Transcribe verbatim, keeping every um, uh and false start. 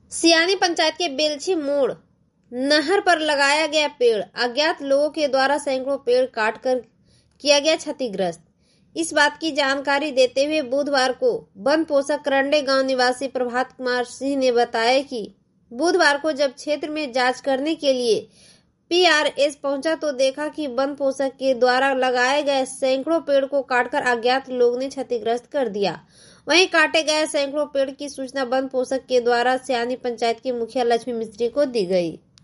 सियानी पंचायत के बेलछी मोड़ नहर पर लगाया गया पेड़, अज्ञात लोगों के द्वारा सैकड़ों पेड़ काटकर किया गया क्षतिग्रस्त। इस बात की जानकारी देते हुए बुधवार को वन पोषक करंडे गांव निवासी प्रभात कुमार सिंह ने बताया कि बुधवार को जब क्षेत्र में जांच करने के लिए पीआरएस पहुंचा तो देखा कि वन पोषक के द्वारा लगाए गए सैकड़ों पेड़ को काटकर अज्ञात लोग ने क्षतिग्रस्त कर दिया। वहीं काटे गए सैकड़ों पेड़ की सूचना वन पोषक के द्वारा सियानी पंचायत की मुखिया लक्ष्मी मिस्त्री को दी गई।